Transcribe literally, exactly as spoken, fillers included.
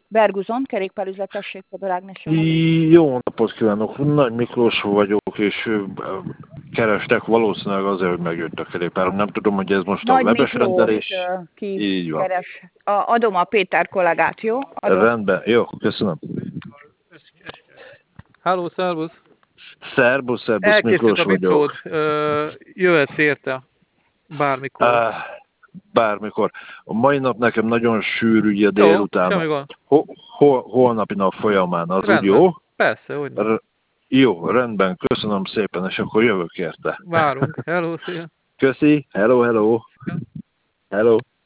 Berguzon, kerékpárüzletesség, Fodor Ágnes. Jó napot kívánok! Nagy Miklós vagyok, és ö, kerestek valószínűleg azért, hogy megjött a kerékpárom. Nem tudom, hogy ez most Nagy a webes Miklós, rendelés. ö, ki Így van. keres. A, adom a Péter kollégát, jó? Adom. Rendben, jó, köszönöm. Halló, szervusz! Szerbusz, szerbusz, Elkészült Miklós a vagyok. vitód, jöhetsz érte bármikor. Ah, bármikor. A mai nap nekem nagyon sűrű, a Jó, délután. semmi gond. Ho, ho, holnapi nap folyamán, az Rendben. úgy jó? Persze, hogy nem. R- jó, rendben, köszönöm szépen, és akkor jövök érte. Várunk. Hello, szia! Köszi, hello, hello. Hello.